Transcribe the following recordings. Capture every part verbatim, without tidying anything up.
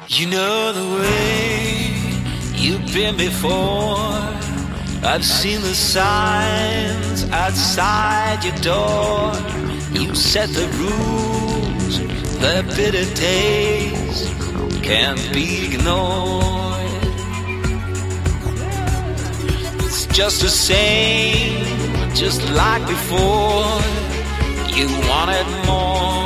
You know the way you've been before. I've seen the signs outside your door. You set the rules, the bitter taste can't be ignored. It's just the same, just like before. You wanted more.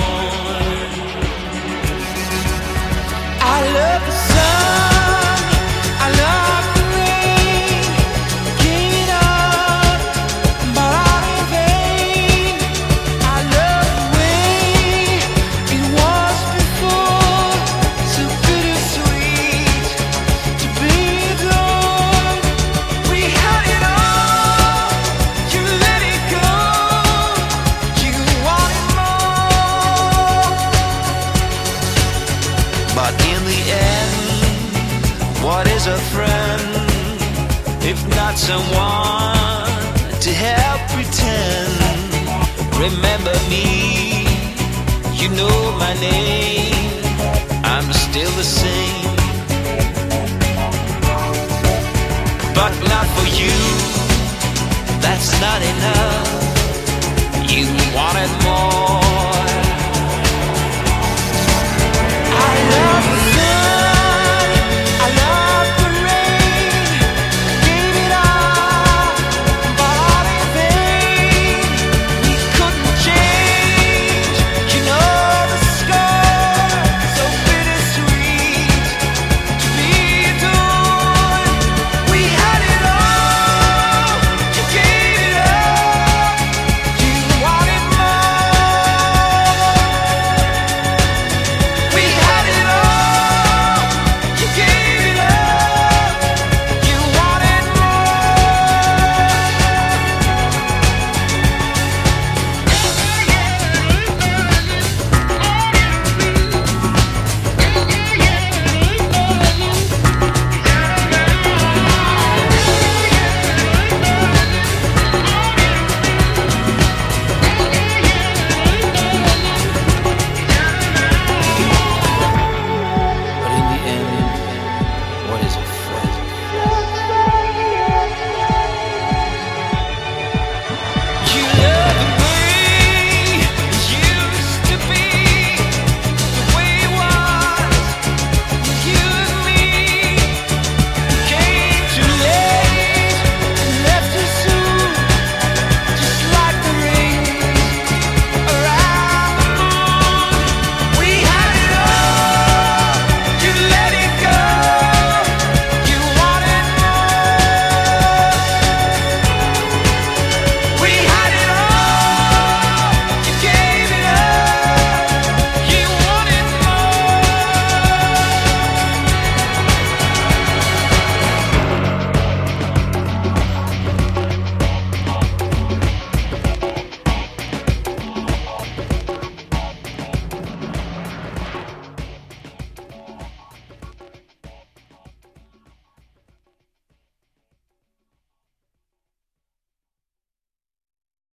I love the sun, I love the rain, give it up, but not in vain. I love the way it was before, so bittersweet to be adored. We had it all, you let it go, you wanted more. But in the end, what is a friend if not someone to help pretend? Remember me, you know my name, I'm still the same. But not for you, that's not enough. You wanted more.